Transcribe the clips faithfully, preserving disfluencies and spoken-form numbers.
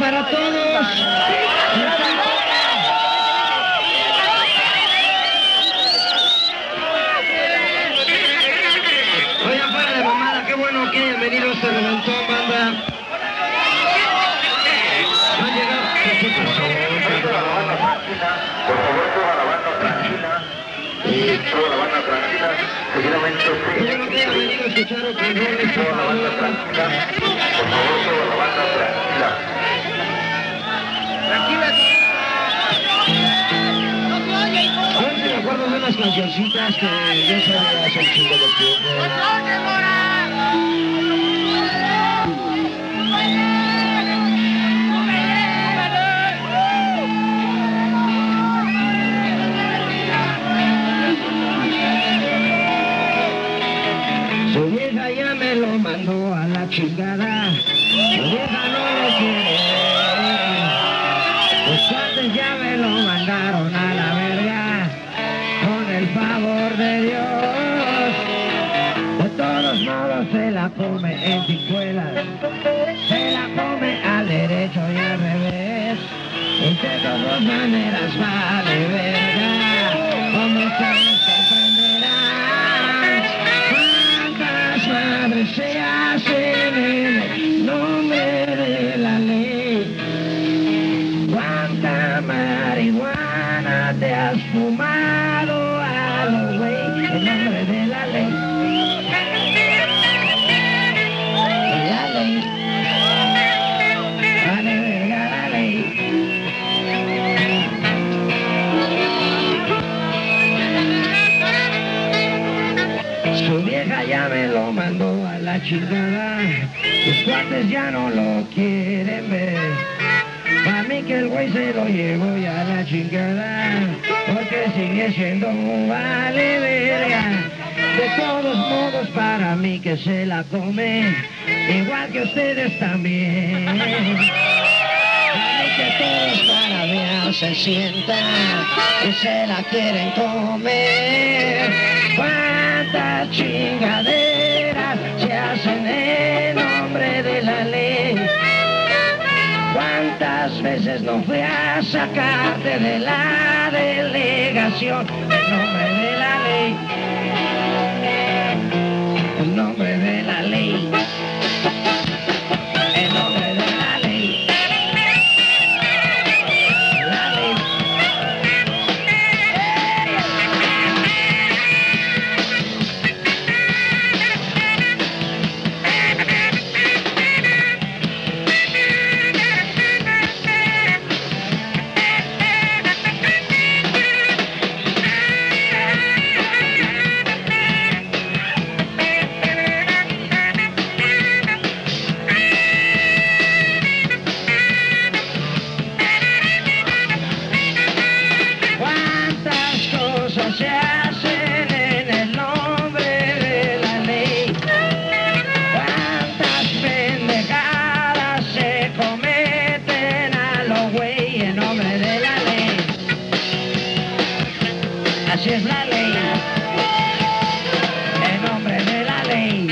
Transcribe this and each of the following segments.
para todos. Oigan, fuera de mamada, qué bueno que hayan venido a este reventón, banda. No han llegado. ¿Qué pasó? Por favor, toda la banda tranquila. Y toda la banda tranquila. Seguidamente, Qué bueno que hayan venido a escuchar rock and roll, por toda la banda favor. tranquila. Por favor, toda la banda tranquila. A ver si me acuerdo de unas cancioncitas que yo sabía hace un chingo de tiempo. Su vieja ya me lo mandó a la chingada. Su vieja no lo quiere. Los cuates ya me lo mandaron a la verga. Con el favor de Dios. De todos modos se la come en tijuelas. Se la come al derecho y al revés. Y de todas maneras vale verga. Como ustedes comprenderán. ¿Cuántas madres se hacen en el nombre de la ley? ¿Cuánta marihuana te has fumado a los güey en nombre de la ley? La ley. Vale verga la ley. Su vieja ya me lo mandó a la chingada. Los cuates ya no lo quieren ver. Pa' mí que el güey se lo llevó ya a la chingada. Porque sigue siendo un vale verga. De todos modos para mí que se la come. Igual que ustedes también. Pa' mí que todos para ver se sientan y se la quieren comer. ¿Cuántas chingaderas se hacen en nombre de la ley? ¿Cuántas veces no fui a sacarte de la delegación en nombre de la ley? En nombre de la ley. En nombre de la ley. La ley. ¿Cuántas cosas se hacen en el nombre de la ley? ¿Cuántas pendejadas se cometen a los güey en nombre de la ley? Así es la ley. En nombre de la ley.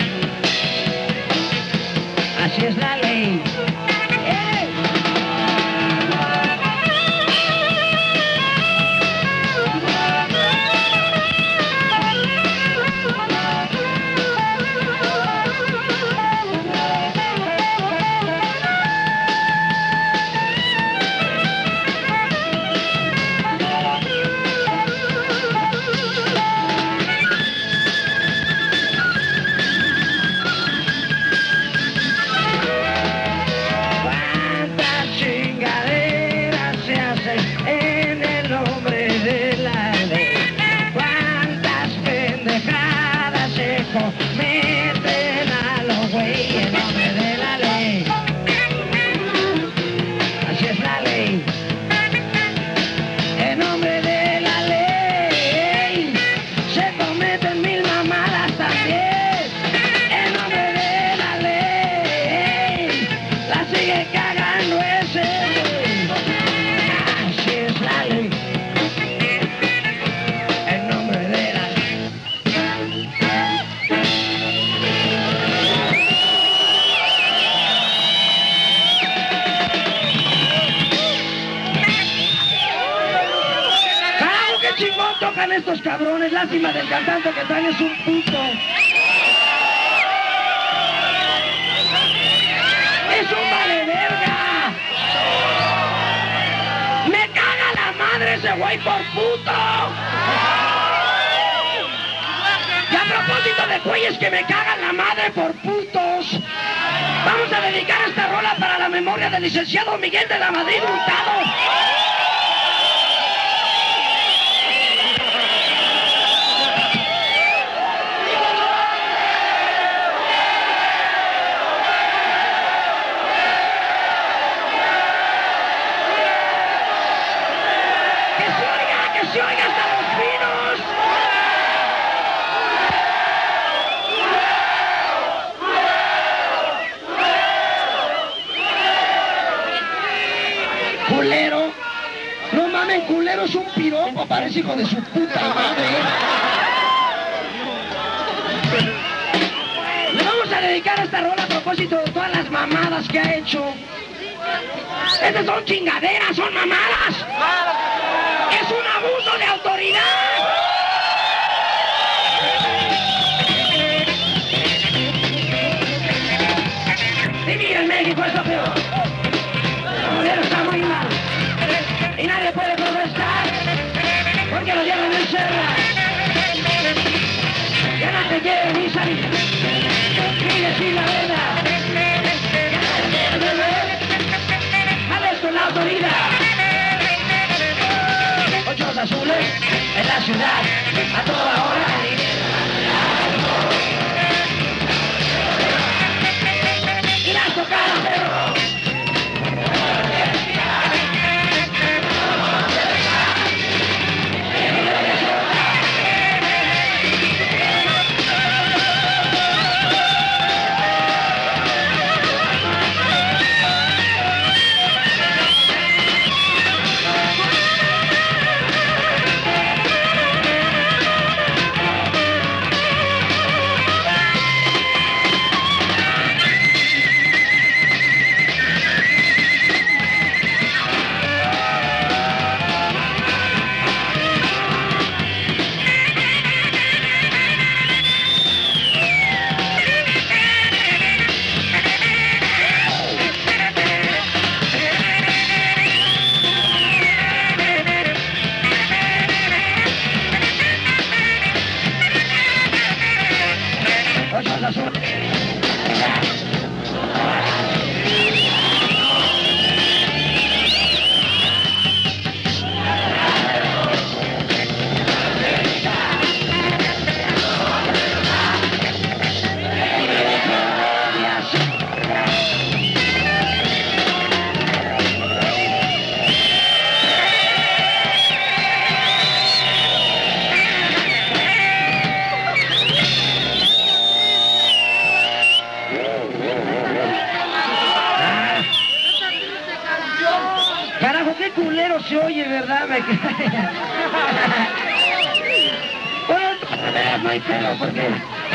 Así es la ley. ¡Ey! estos cabrones, lástima del cantante que traen es un puto. ¡Es un vale verga! ¡Me caga la madre ese güey por puto! Y a propósito de güeyes que me cagan la madre por putos, vamos a dedicar esta rola para la memoria del licenciado Miguel de la Madrid Hurtado. ¡Se oiga hasta los pinos! Culero. No mames, culero es un piropo, parece hijo de su puta madre. Le vamos a dedicar esta rola a propósito de todas las mamadas que ha hecho. Estas son chingaderas, son mamadas. ¡Es un abuso de autoridad! Vivir en México es lo peor. El gobierno está muy mal. Y nadie puede protestar porque lo llevan en celda. Ya no te quiere ni salir. Ni decir la verdad. Ya no te quiere beber. Hablas con la autoridad. Ochos azules en la ciudad, a toda hora. Y las tocadas, perro. Carajo, qué culero se oye, ¿verdad? Me... Bueno, no hay pelo, porque...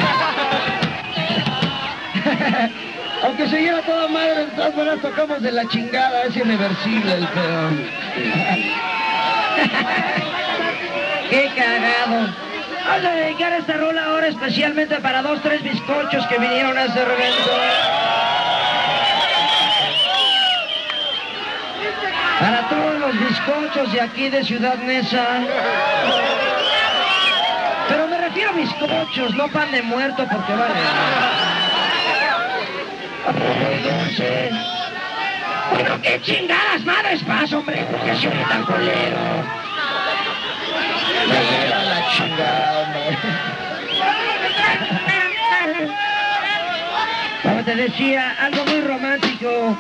Aunque se lleva toda madre, de todas maneras tocamos de la chingada, es irreversible el pedo. Qué cagado. Vamos a dedicar esta rola ahora especialmente para dos, tres bizcochos que vinieron a ese evento. Para todos los bizcochos de aquí de Ciudad Neza. Pero me refiero a bizcochos, no pan de muerto, porque vale. Muy dulce. Bueno, qué chingadas madres pasa, hombre, porque se oye tan colero. Me lleva la chingada, hombre. Como te decía, algo muy romántico.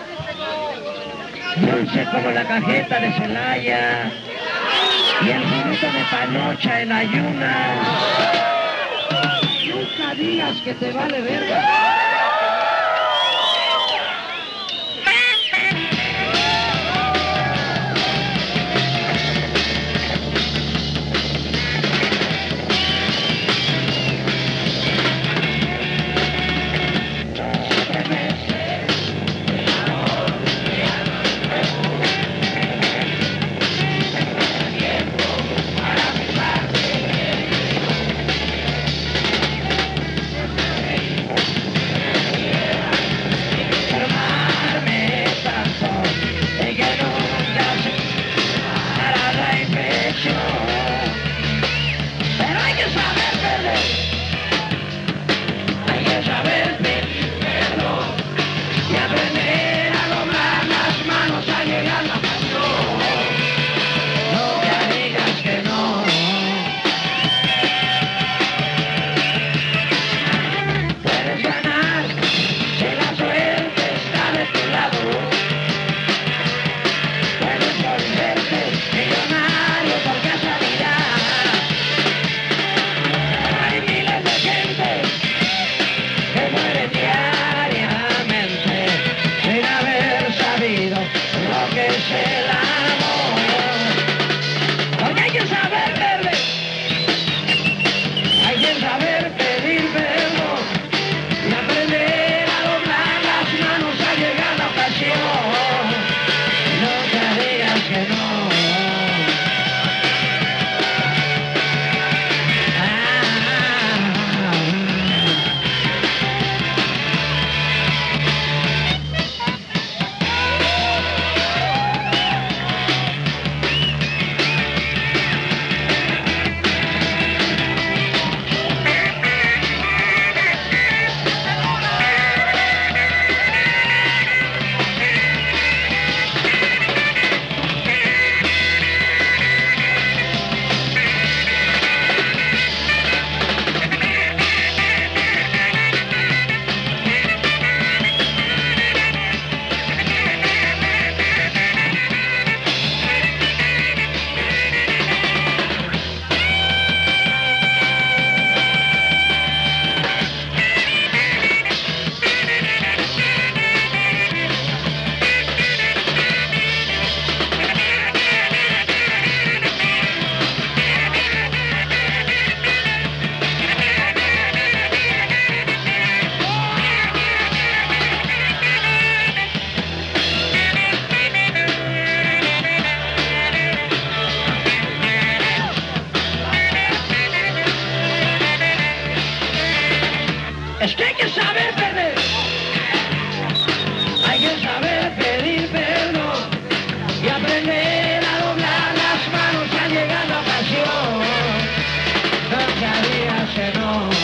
Dulce como la cajeta de Celaya y el juguito de panocha en ayunas. Nunca digas que te vale verga. Es que hay que saber perder. Hay que saber pedir perdón y aprender a doblar las manos al llegar la ocasión. Nunca digas que no.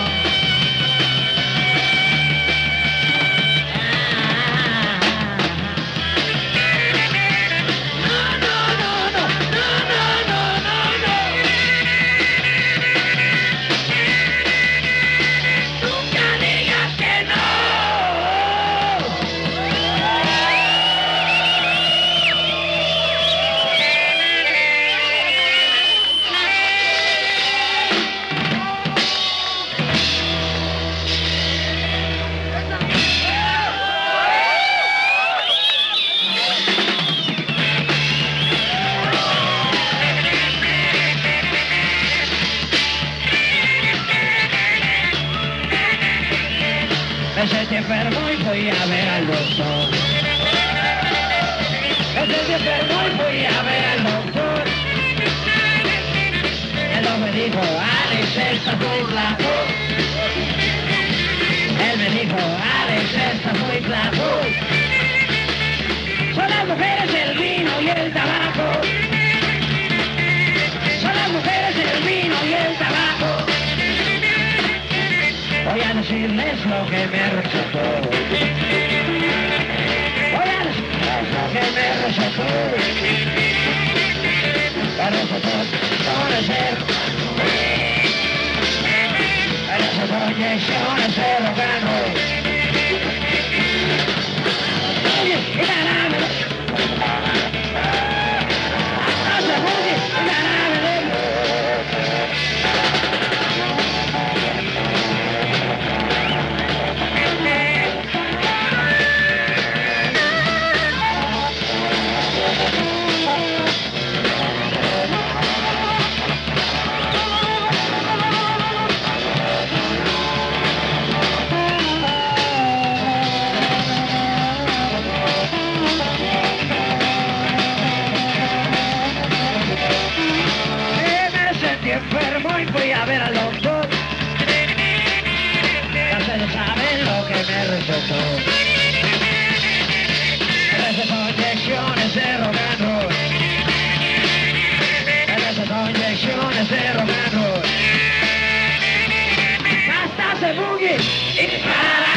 Me sentí enfermo y fui a ver al doctor. Me sentí enfermo y fui a ver al doctor. Él no me dijo, Alex, estás muy flaco. Él me dijo, Alex, estás muy flaco. Son las mujeres, el vino y el tabaco. Son las mujeres, el vino y el tabaco. Voy a decirles lo que me recetó. Voy a decirles lo que me recetó. Me recetó inyecciones de Me recetó inyecciones de rogano. Oye, y la nave. No se oye, y la nave. Enfermo y fui a ver al doctor. Ya ustedes saben lo que me recetó. Me recetó inyecciones de rogano. Me recetó inyecciones de rogano. Hasta se boogie y para.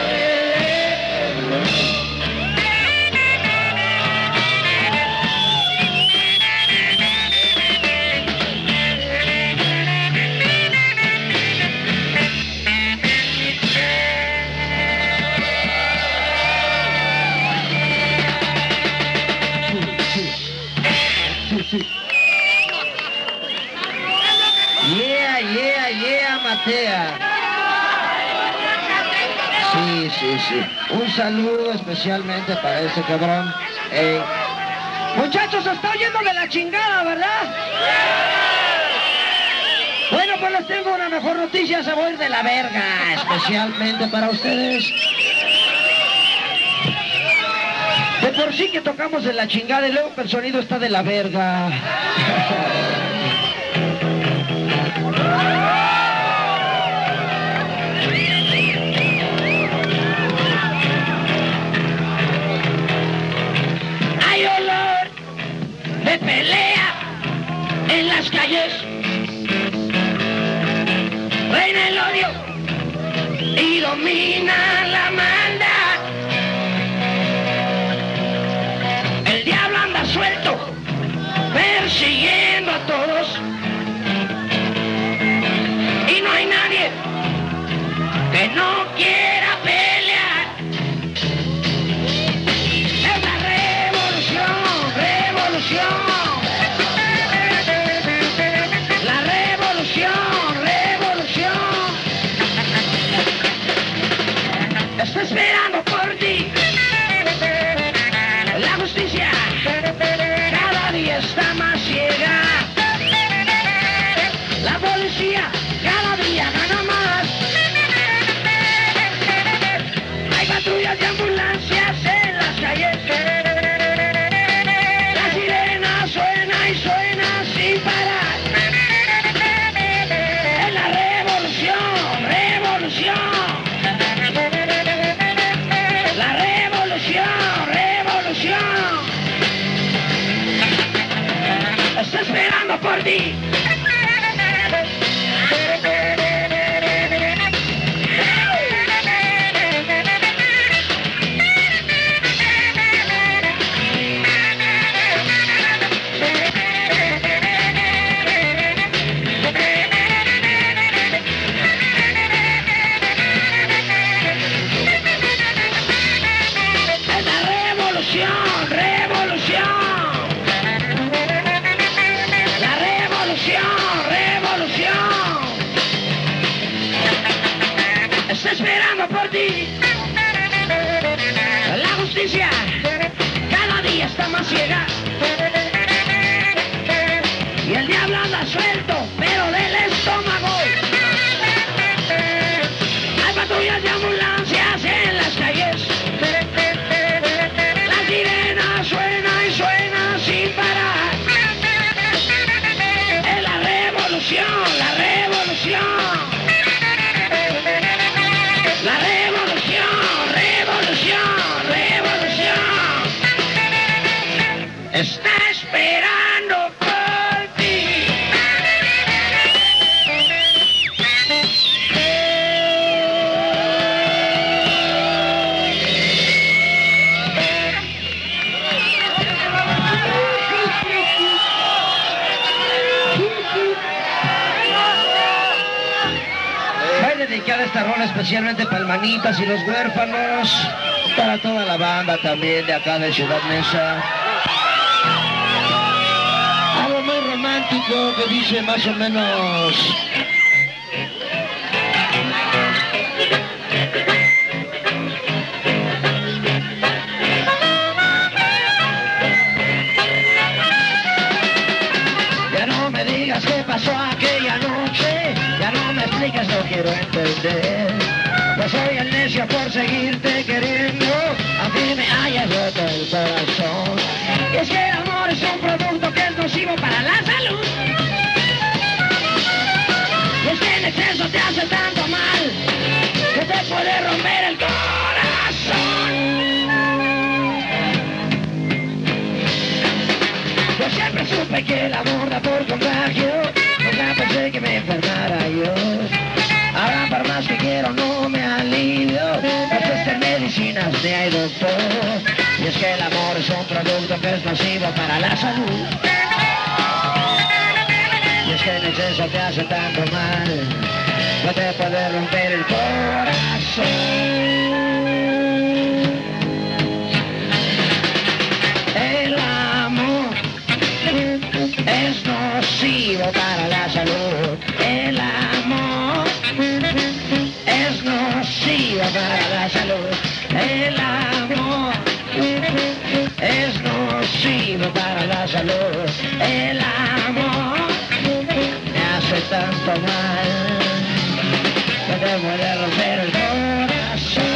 Yeah, yeah, yeah, Matea. Sí, sí, sí. Un saludo especialmente para ese cabrón. Ey. Muchachos, se está oyendo de la chingada, ¿verdad? Bueno, pues les tengo una mejor noticia. Se va a ir de la verga, especialmente para ustedes. De por sí que tocamos de la chingada y luego que el sonido está de la verga. Hay olor de pelea en las calles. Reina el odio y domina la maldad. El diablo anda suelto, persiguiendo a todos. Y no hay nadie que no quiera pelear. Es la revolución, revolución. La revolución, revolución. Estoy esperando por ti. La justicia cada día está más ciega. por ti. Esperando por ti. La justicia cada día está más ciega y el diablo anda suelto, pero del estómago. Hay patrullas de ambulancias en las calles. La sirena suena y suena sin parar. Es la revolución, la revolución. La revolución, revolución, revolución está esperando por ti. Dedicada esta rola especialmente para el Manitas y los huérfanos, para toda la banda también de acá de Ciudad Neza. Algo muy romántico que dice más o menos: ya no me digas qué pasó aquella noche, ya no me explicas, no quiero entender. Pues soy el necio por seguirte queriendo, a ti me hayas roto el corazón. Y es que el amor es un producto que es nocivo para la salud. Y es que en exceso te hace tanto mal que te puede romper el corazón. Yo siempre supe que el amor da por contagio, nunca pensé que me enfermara yo. Ahora por más que quiero no me alivio, no existen medicinas ni hay doctor. Y es que el amor es un producto que es nocivo para la salud. Y es que en exceso te hace tanto mal, no te puede romper el corazón. El amor es nocivo para la salud. El amor es nocivo para la salud. El amor es nocivo para la salud. El amor me hace tanto mal que te puede romper el corazón.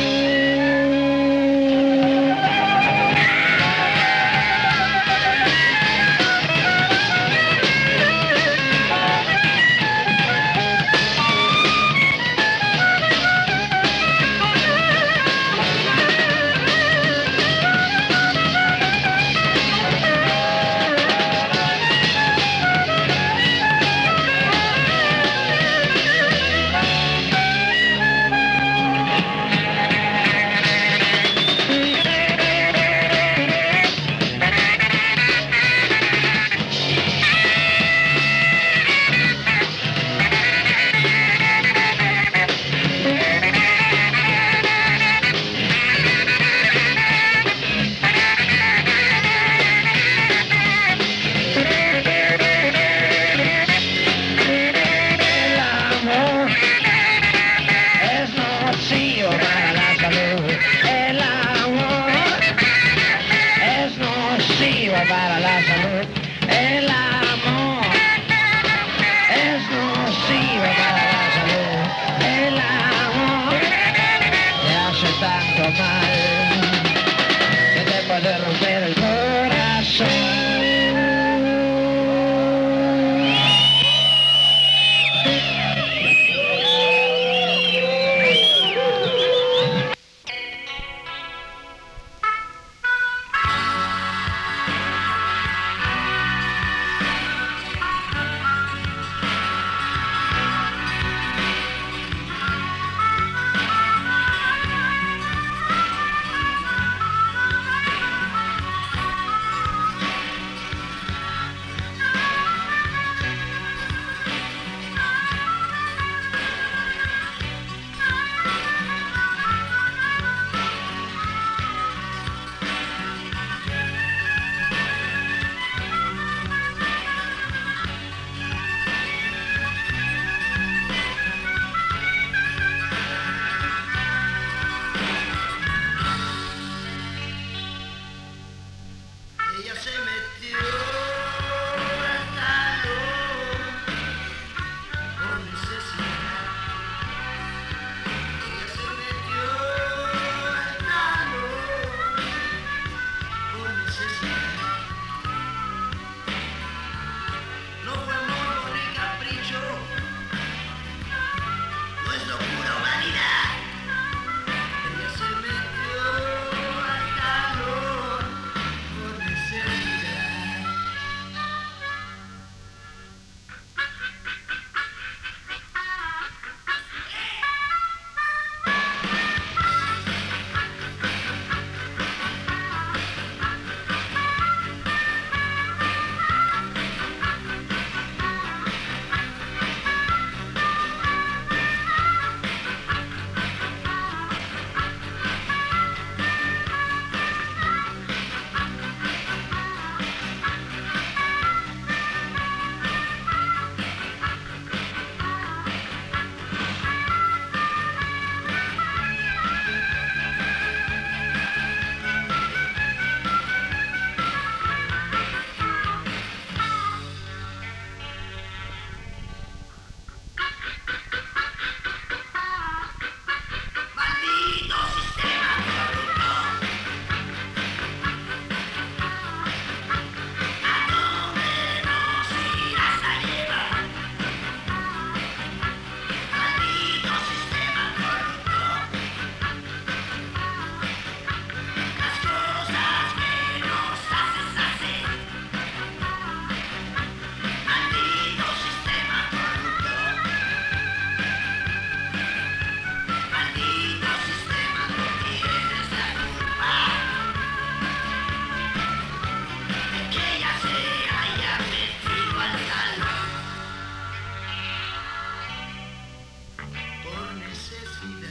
vida.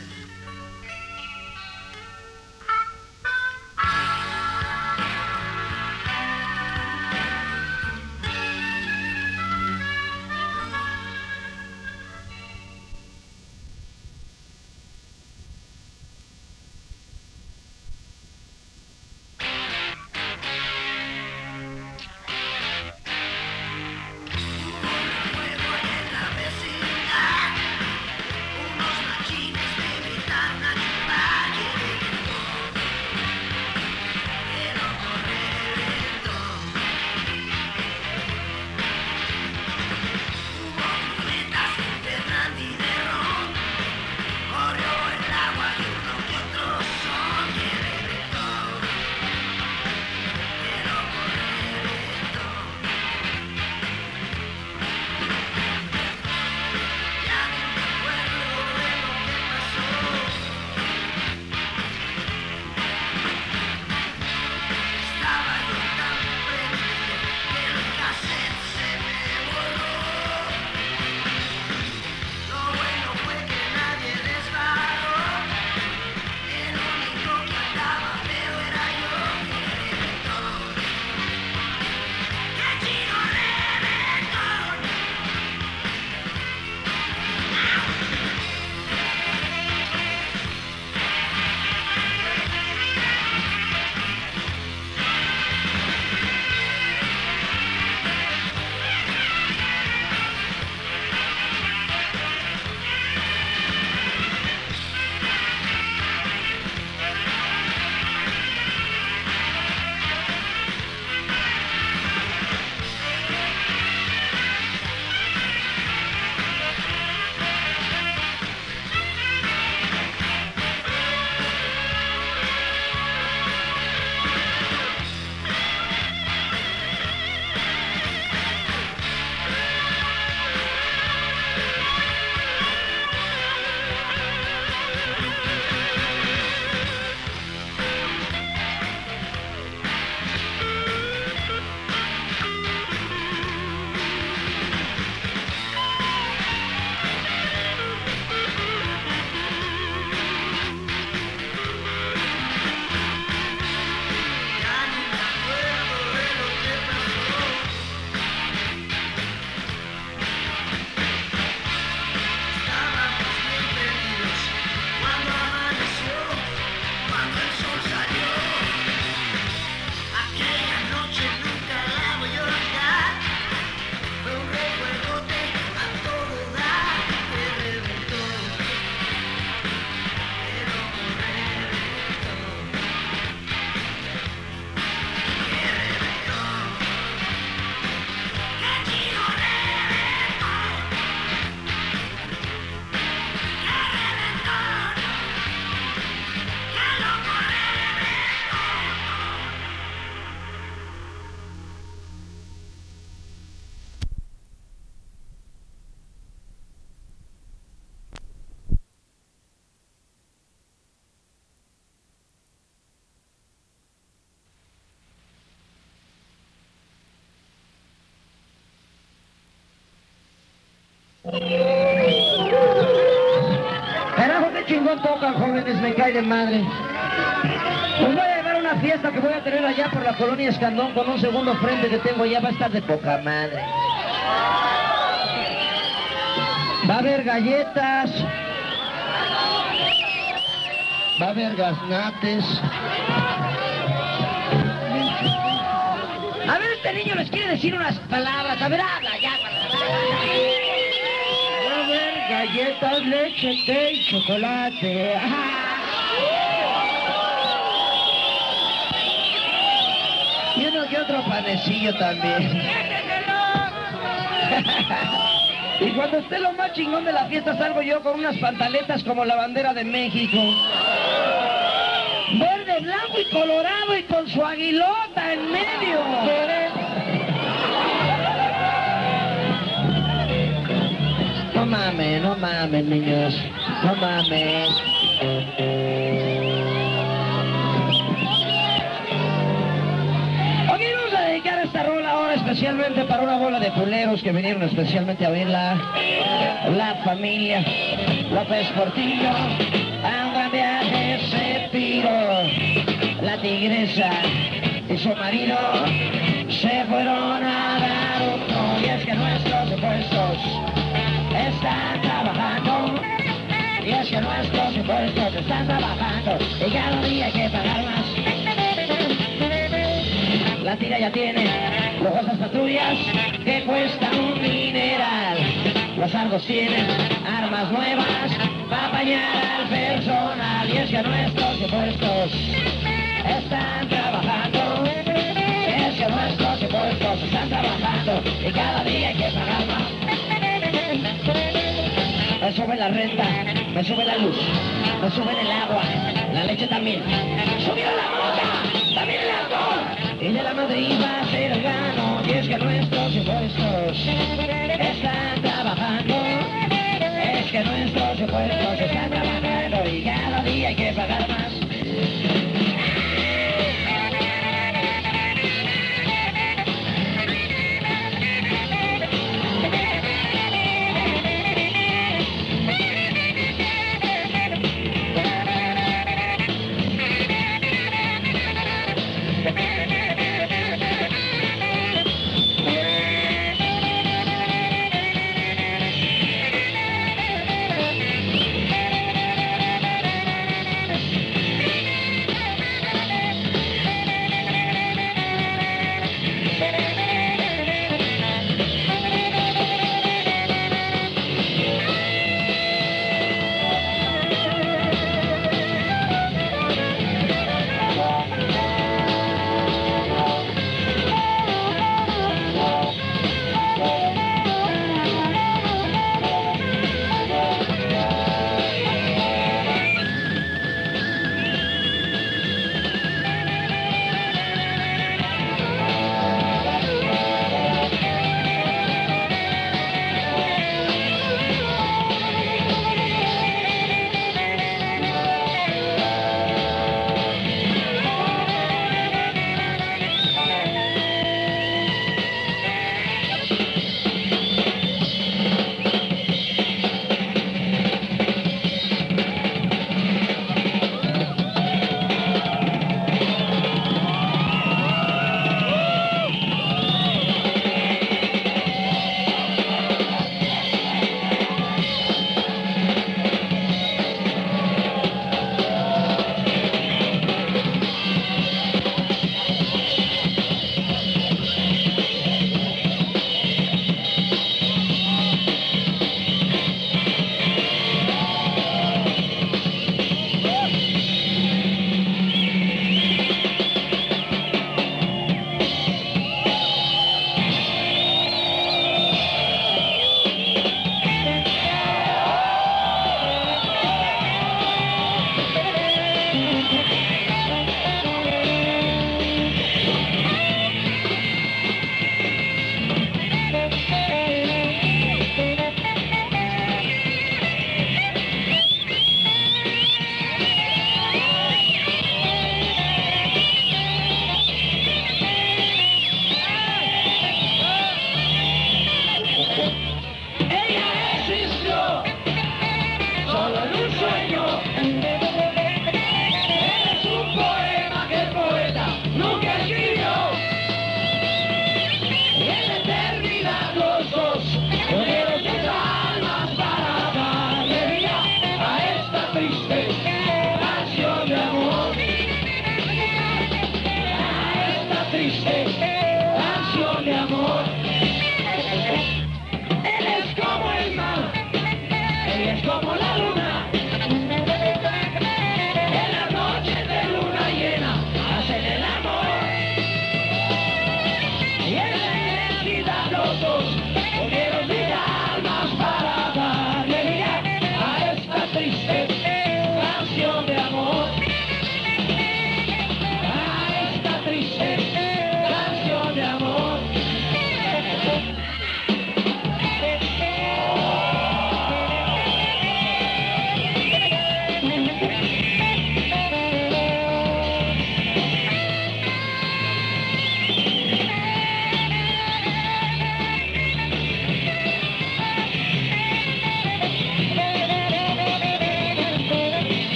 Carajo, qué chingón tocan, jóvenes, me cae de madre. Pues voy a llevar una fiesta que voy a tener allá por la colonia Escandón con un segundo frente que tengo allá, va a estar de poca madre. Va a haber galletas, va a haber gaznates. A ver, este niño les quiere decir unas palabras, a ver, habla ya. Va a haber galletas, leche, té y chocolate. Y uno que otro panecillo también. Y cuando esté lo más chingón de la fiesta salgo yo con unas pantaletas como la bandera de México. Verde, blanco y colorado y con su aguilota en medio. No mames, no mames, niños. No mames. Ok, vamos a dedicar esta rola ahora especialmente para una bola de culeros que vinieron especialmente a oírla. La familia. López Portillo, a un gran viaje se piró. La tigresa y su marido se fueron a dar uno. Y es que nuestros impuestos están trabajando. Y es que nuestros impuestos están trabajando. Y cada día hay que pagar más. La tira ya tiene lujosas patrullas que cuestan un mineral. Los Argos tienen armas nuevas para apañar al personal. Y es que nuestros impuestos están trabajando. Y es que nuestros impuestos están trabajando. Y cada día hay que pagar más. Me sube la renta, me sube la luz, me sube el agua, la leche también. Subió la mota, también el alcohol. Y de la Madrid va a ser el gano. Y es que nuestros impuestos están trabajando. Es que nuestros impuestos están trabajando. Y cada día hay que pagar más.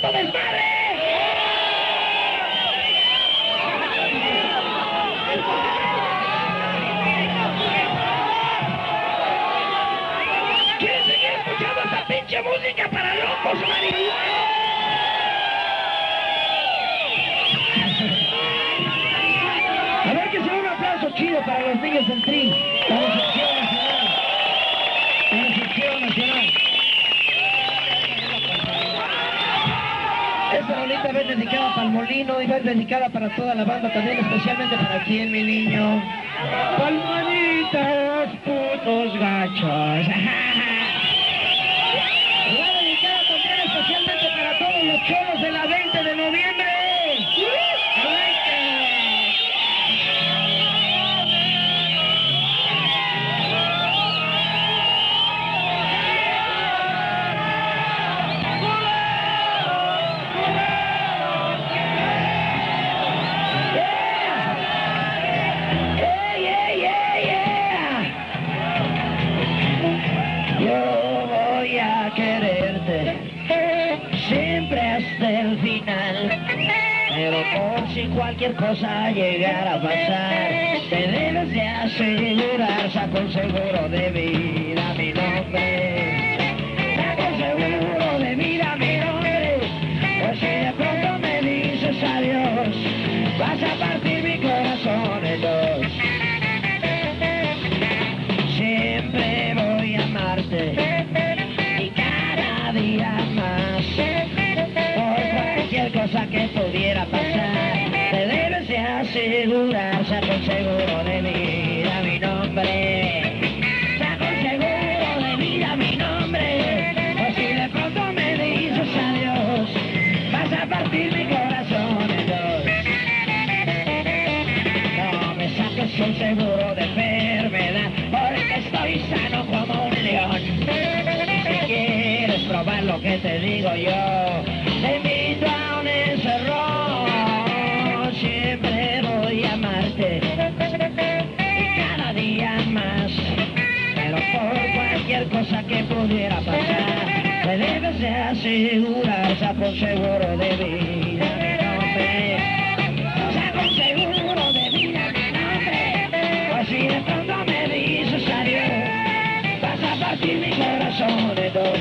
puto desmadre! ¿Quieren seguir escuchando esta pinche música para locos marihuanos? A ver que se ve un aplauso chido para los niños del Tri, para la sección nacional, para la sección nacional. Esta rolita va dedicada para el molino y va dedicada para toda la banda también, especialmente para quien, mi niño. Palmaditas, putos gachos. Va dedicada también especialmente para todos los cholos de la veinte de noviembre. Siempre hasta el final, pero por si cualquier cosa llegara a pasar, te debes de asegurar, saca un seguro de vida mi nombre, saca un seguro de vida mi nombre, pues si de pronto me dices adiós, vas a partir mi corazón en dos. Siempre voy a amarte y cada día más, por cualquier cosa que pudiera pasar, te debes de asegurar, saca un seguro de vida mi nombre, saca un seguro de vida mi nombre, o si de pronto me dices adiós, vas a partir mi corazón en dos. No me saques un seguro de enfermedad, porque estoy sano como un león. Si quieres probar lo que te digo yo, te invito a un encerrón. Siempre voy a amarte y cada día más, pero por cualquier cosa que pudiera pasar, te debes de asegurar, saca un seguro de vida mi nombre, saca un seguro de vida mi nombre, pues si de pronto me dices adiós, vas a partir mi corazón en dos.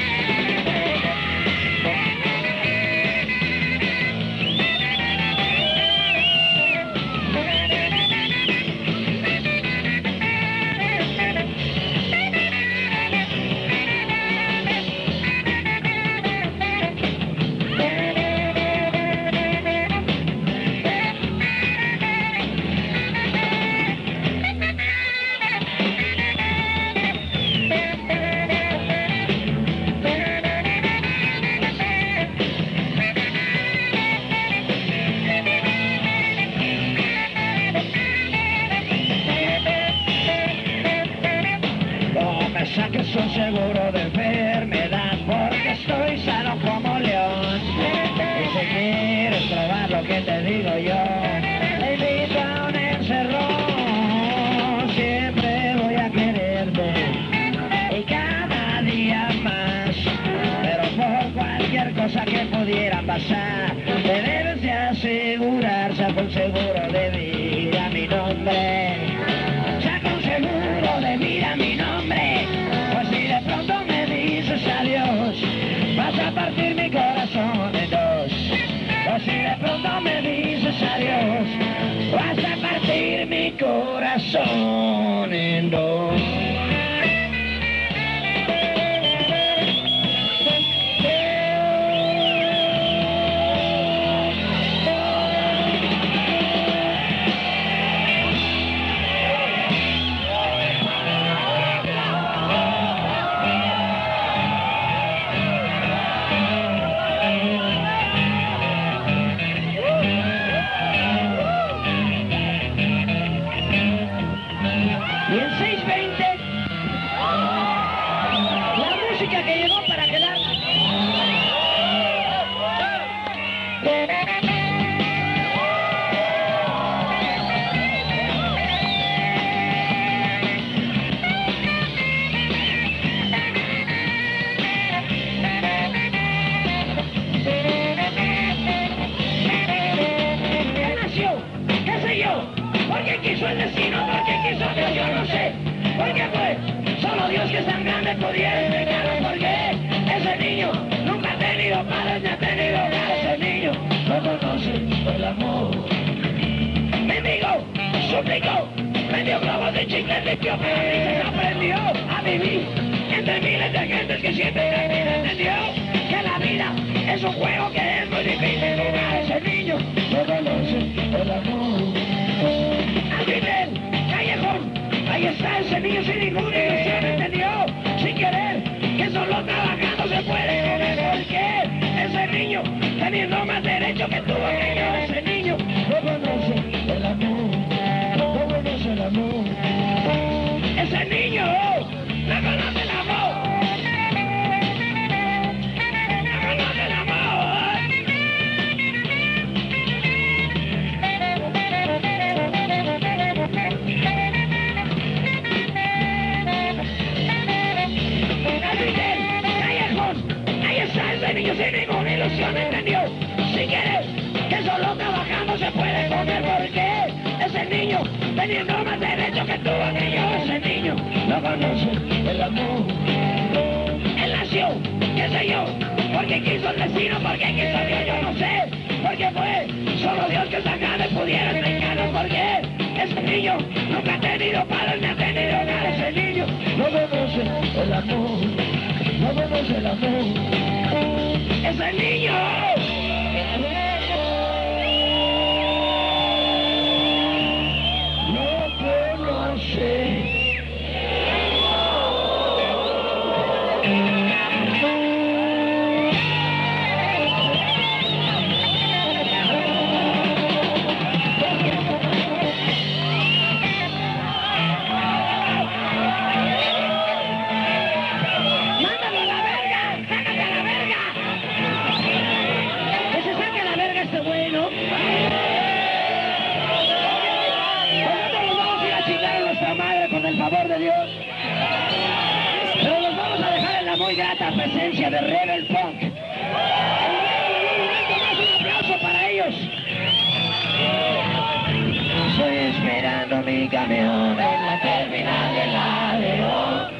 Saques un seguro de enfermedad, porque estoy sano como león. Y si quieres probar lo que te digo yo, te invito a un encerrón. Siempre voy a quererte y cada día más, pero por cualquier cosa que pudiera pasar, te debes de asegurar, saca un seguro de vida mi nombre, saca un seguro de vida mi nombre, pues si de pronto me dices adiós, vas a partir mi corazón en dos. Pues si de pronto me dices adiós, vas a partir mi corazón en dos. yo? Porque quiso el destino, porque quiso Dios, yo no sé. Porque fue solo Dios que es tan grande pudiera explicarnos por qué. Ese niño nunca ha tenido padres ni ha tenido hogar. Ese niño no conoce el amor. Mendigo, suplicó, vendió globos de chicle, limpió parabrisas, aprendió a vivir entre miles de gentes que sienten la vida. Entendió que la vida es un juego que es muy difícil jugar. Ese niño no conoce el amor. Al final, callejón, ahí está ese niño sin ninguna ilusión. Entendió, sin querer, que solo trabajando se puede comer. Porque ese niño, teniendo más derecho que tuvo aquello, ese niño no conoce el amor, no conoce el amor. Ese niño no conoce el amor, no conoce el amor. Ese niño sin ninguna ilusión entendió, sin querer, que solo trabajando se puede comer. Porque ese niño, teniendo más derecho que tuvo aquello, ese niño no conoce el amor. Él nació, qué sé yo, porque quiso el destino, porque quiso Dios, yo no sé. Porque fue solo Dios que sacaba y pudiera explicarnos por qué. Ese niño nunca ha tenido padres ni ha tenido hogar. Ese niño no conoce el amor, no conoce el amor. ¡Ese niño! No conoce. Presencia de Rebel Punk. Un aplauso para ellos. Estoy esperando mi camión en la terminal del Ladero.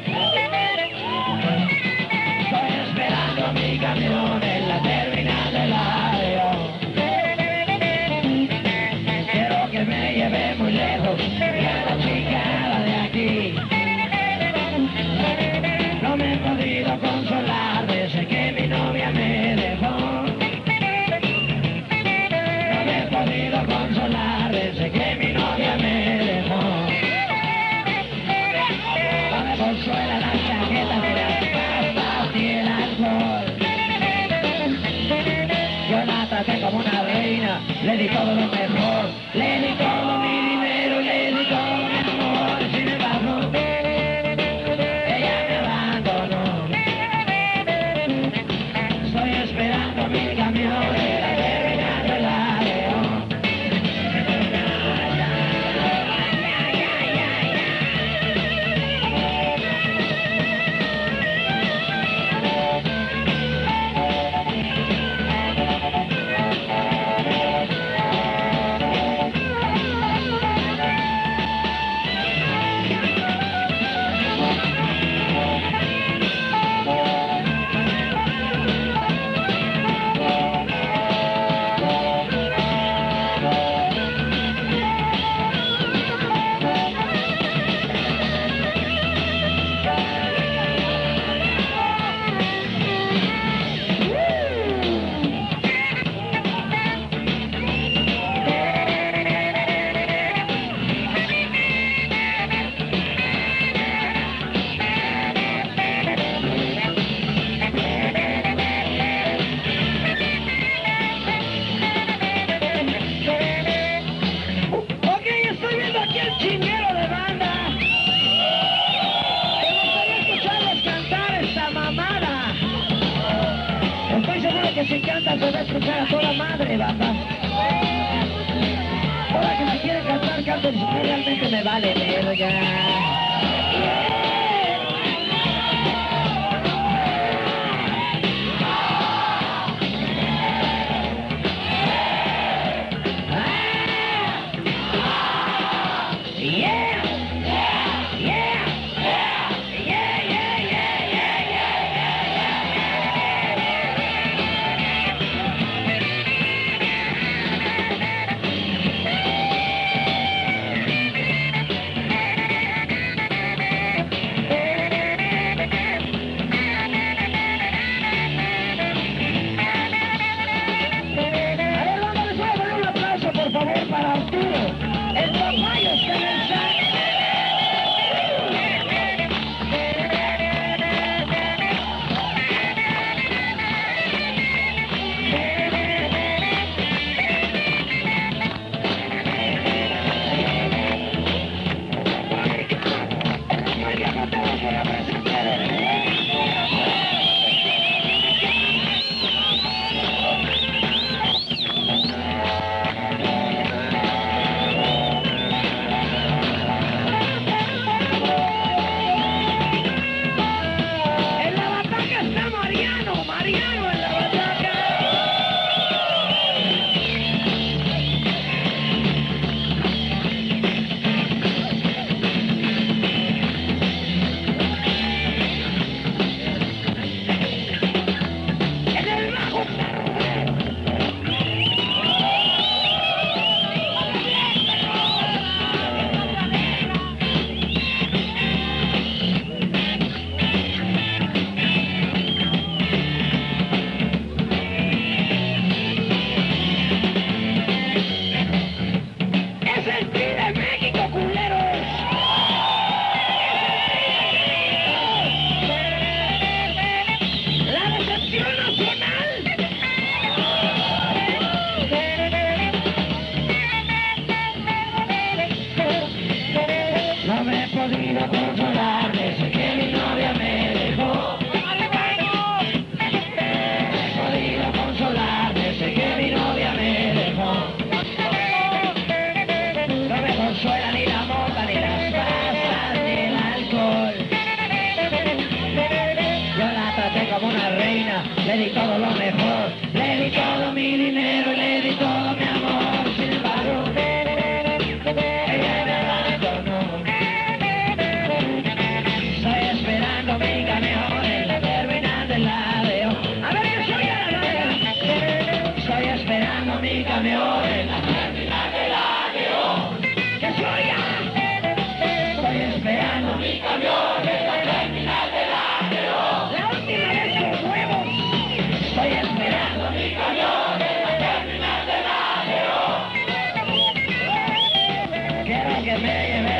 Estoy esperando mi camión en la terminal del Ladero. Quiero que me lleve muy lejos y a la chingada de aquí. No me he podido consolar desde que mi novia me dejó. No me he podido consolar desde que mi novia me dejó. No me consuela la chaqueta ni las pastas ni el alcohol. Yo la traté como una reina, le di todo lo mejor, le di todo mi dinero y le di todo mi amor. Sin embargo, esperando mi camión en la terminal del Ladero. Que si canta se va a escuchar a toda madre, banda. Ahora que me quieren cantar, canten, si no realmente me vale verga. Ah! Pide México, culeros. La decepción nacional. No me he podido consolar desde que mi novia me dejó. No me he podido consolar desde que mi novia me dejó. No me consuela ni la mota, ni las pastas, ni el alcohol. Yo la traté como una reina, le di todo lo mejor. Le di todo mi dinero y le di todo mi amor. Sin embargo, ella me abandonó. Estoy esperando mi camión en la terminal del ladeo. A ver que soy a la novia. Estoy esperando mi camión en la terminal del ladeo. ¡Que soy ya! Estoy esperando mi camión en la terminal del ladeo. La última vez los huevos. Estoy esperando mi camión en la terminal del ladeo. Quiero que me lleve